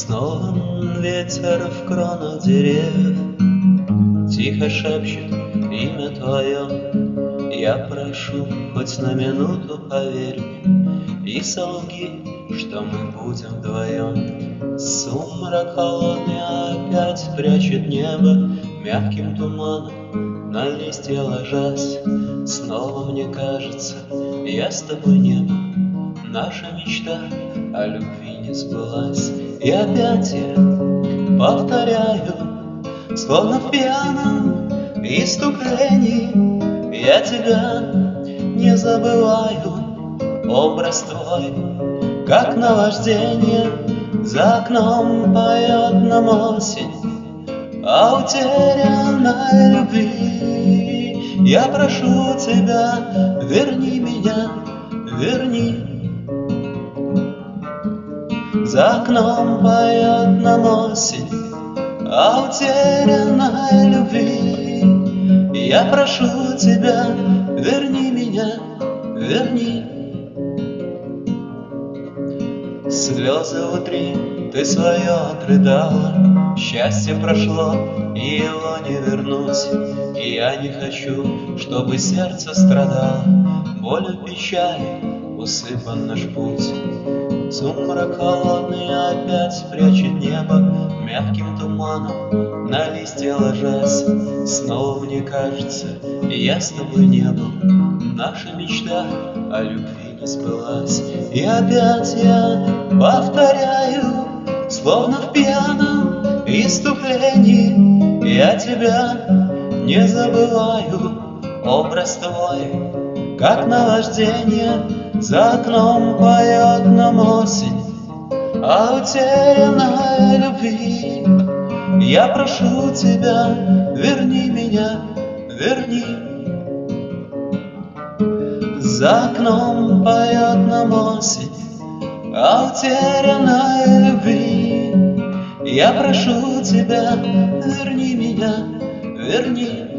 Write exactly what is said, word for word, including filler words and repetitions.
Снова ветер в кронах деревьев тихо шепчет имя твое. Я прошу, хоть на минуту поверь и солги, что мы будем вдвоем. Сумрак холодный опять прячет небо мягким туманом, на листья ложась. Снова мне кажется, я с тобой небо, наша мечта о любви не сбылась. И опять я повторяю, словно в пьяном иступлении, я тебя не забываю. Образ твой, как наваждение, за окном поет нам осень о утерянной любви. Я прошу тебя, верни меня, верни. За окном поет нам осень о утерянной любви. Я прошу тебя, верни меня, верни. Слезы утри, ты свое отрыдала, счастье прошло, и его не вернуть. И я не хочу, чтобы сердце страдало, болью печали усыпан наш путь. Сумрак холодный опять прячет небо мягким туманом, на листья ложась. Снова мне кажется, я с тобой не был, наша мечта о любви не сбылась. И опять я повторяю, словно в пьяном иступлении, я тебя не забываю. Образ твой, как наваждение, за окном поет нам осень о утерянной любви. Я прошу тебя, верни меня, верни. За окном поет нам осень о утерянной любви. Я прошу тебя, верни меня, верни.